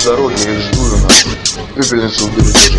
дороги, их ждую, нахуй. Пепельницу убери тоже.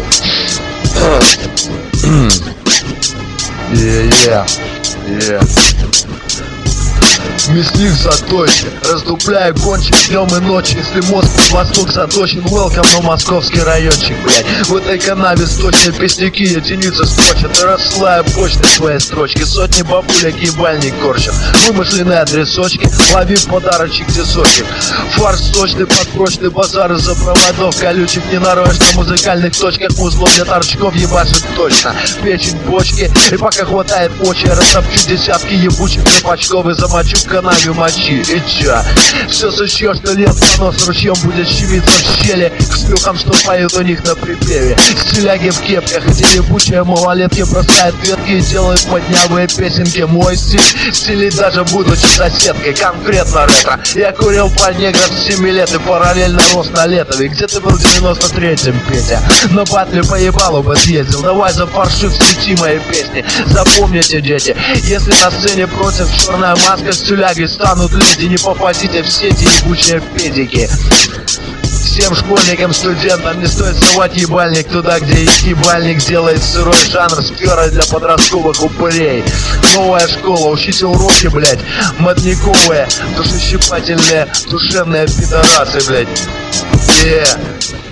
Мясник в заточке, раздупляя кончик днем и ночью. Если мозг в восток заточен, welcome, но московский райончик, блядь. В этой канаве сточные песняки, единицы строчат и рассылая почтой свои строчки. Сотни бабулек ебальник корчат, вымышленные адресочки, лови подарочек десочек. Фарс сочный, подпрочный базар из-за проводов колючих. Не нароешь на музыкальных точках, музло для торчков ебашит точно. Печень, почки, и пока хватает почи, я растопчу десятки ебучих трепачков и замочу в канаве мочи. И чё? Все сычьё, что лет понос ручьем будет щемиться в щели к шлюхам, что поют у них на припеве. Стиляги в кепках, где ебучие малолетки бросают ветки и делают моднявые песенки. Мой стиль стилить даже будучи соседкой, конкретно ретро. Я курил по неграм с 7 лет и параллельно рос на Летове. Где ты был в 93-м, Петя? На батле по ебалу бы съездил. Давай за фаршив сети мои песни. Запомните, дети, если на сцене против черная маска с тюлягой станут леди, не попадите в сети ебучие педики. Всем школьникам, студентам не стоит совать ебальник туда, где их ебальник делает сырой жанр спёра для подростковых упырей. Новая школа, учите уроки, блять, модниковые, душещипательные, душевные пидорасы, блять.